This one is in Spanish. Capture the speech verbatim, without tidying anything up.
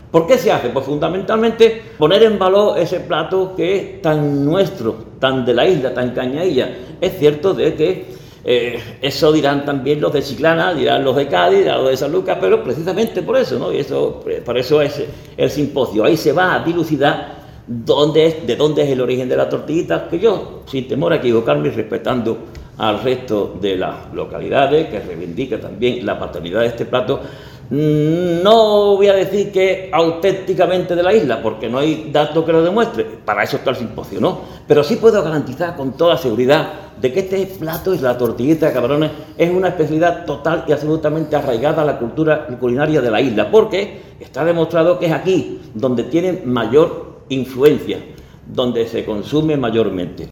¿Por qué se hace? Pues fundamentalmente poner en valor ese plato que es tan nuestro, tan de la isla, tan cañailla. Es cierto de que eh, eso dirán también los de Chiclana, dirán los de Cádiz, dirán los de San Lucas, pero precisamente por eso, ¿no? Y eso, por eso es el simposio. Ahí se va a dilucidar dónde es, de dónde es el origen de la tortillita, que yo, sin temor a equivocarme, respetando al resto de las localidades, que reivindica también la paternidad de este plato, no voy a decir que auténticamente de la isla, porque no hay dato que lo demuestre, para eso está el simposio, ¿no? Pero sí puedo garantizar con toda seguridad de que este plato, es la tortillita de camarones, es una especialidad total y absolutamente arraigada a la cultura culinaria de la isla, porque está demostrado que es aquí donde tiene mayor influencia, donde se consume mayormente.